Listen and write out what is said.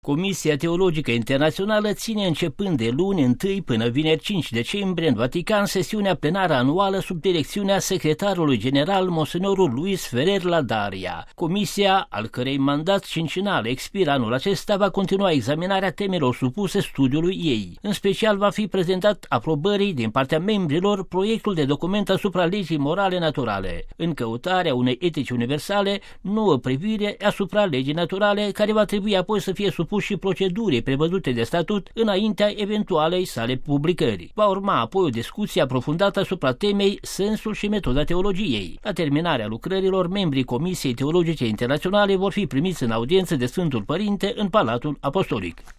Comisia Teologică Internațională ține începând de luni 1 până vineri 5 decembrie în Vatican sesiunea plenară anuală sub direcțiunea secretarului general monsignorul Luis Ferrer Ladaria. Comisia, al cărei mandat cincinal expiră anul acesta, va continua examinarea temelor supuse studiului ei. În special va fi prezentat aprobării din partea membrilor proiectul de document asupra legii morale naturale, în căutarea unei etici universale, nouă privire asupra legii naturale, care va trebui apoi să fie supus și procedurii prevăzute de statut înaintea eventualei sale publicări. Va urma apoi o discuție aprofundată asupra temei sensul și metoda teologiei. La terminarea lucrărilor, membrii Comisiei Teologice Internaționale vor fi primiți în audiență de Sfântul Părinte în Palatul Apostolic.